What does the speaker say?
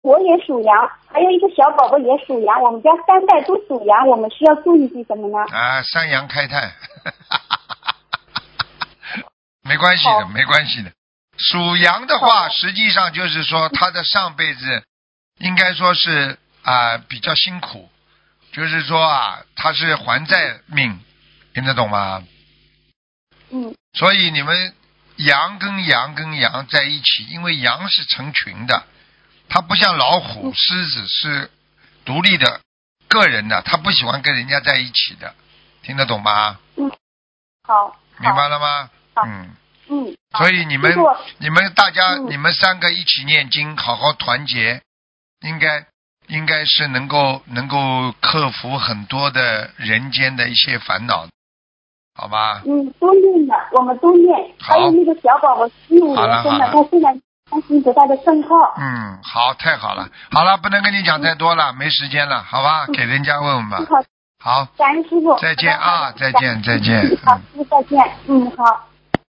我也属羊，还有一个小宝宝也属羊，我们家3代都属羊，我们需要注意些什么呢？ 啊，三羊开泰。没关系的，没关系的。属羊的话，实际上就是说他的上辈子应该说是比较辛苦，就是说他是还债命，听得懂吗？所以你们羊跟羊在一起，因为羊是成群的，它不像老虎、狮子是独立的个人的，它不喜欢跟人家在一起的，听得懂吗？ 好， 明白了吗？所以你们大家你们3个一起念经，好好团结，应该是能够克服很多的人间的一些烦恼，好吧？ 都念了，我们都念。还有那个小宝宝15年生的，他现在担心着他的圣号。 好，太好了，好了，不能跟你讲太多了，没时间了，好吧？给人家问问吧。好， 感恩师傅。 再见啊，再见。 好，师傅再见。好。